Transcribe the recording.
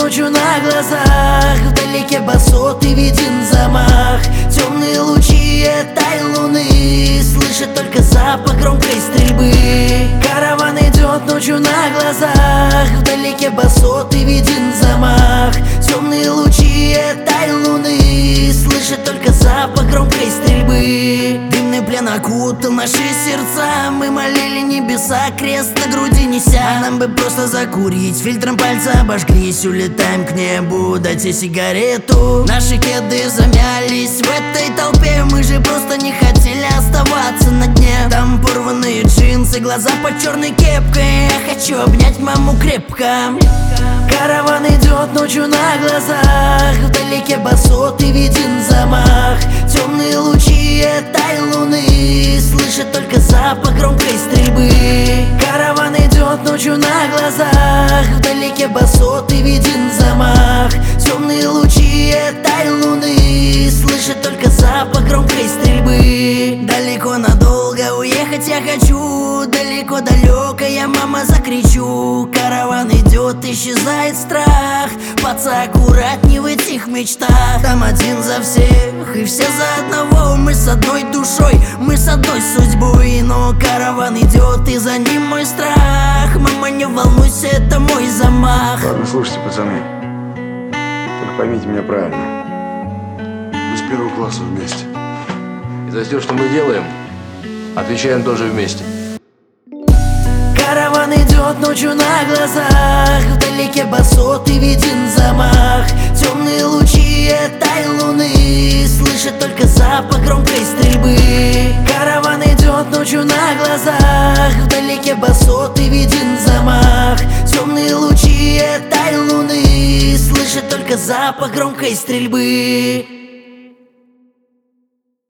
ночью на глазах. Вдалеке басоты виден замах. Темные лучи этой луны слышит только запах громкой стрельбы. Караван идет ночью на глазах. Вдалеке басоты виден замах. Темные лучи этой луны слышит только запах громкой стрельбы. Дымный плен окутал наши сердца. Мы молили небеса, крест на груди неся. Нам бы просто закурить, фильтром пальца обожглись. Улетаем к небу, дайте сигарету. Наши кеды замялись в этой толпе. Мы же просто не хотели оставаться на дне. Там порванные джинсы, глаза под черной кепкой. Я хочу обнять маму крепко. Караван идет ночью на глазах. Вдалеке басоты виден замах. Темные лучи этой луны слышит только запах громкой стрельбы. Караван идет ночью на глазах. Вдалеке басоты виден замах. Темные лучи этой луны слышит только запах громкой стрельбы. Далеко надолго уехать я хочу. Далеко-далеко я, мама, закричу. Караван идет, исчезает страх. Паца, аккуратней в этих мечтах. Там один за всех и все за одного. Мы с одной душой, мы с одной судьбой. Но караван идет, и за ним мой страх. Мама, не волнуйся, это мой замах. Ладно, слушайте, пацаны, только поймите меня правильно. Мы с первого класса вместе. И за все, что мы делаем, отвечаем тоже вместе. Караван идет ночью на глазах. Вдалеке басоты виден замах. Темные лучи этой луны слышит только запах громкой стрельбы. Караван идет ночью на глазах. Вдалеке басоты виден замах. Темные лучи этой луны слышит только запах громкой стрельбы.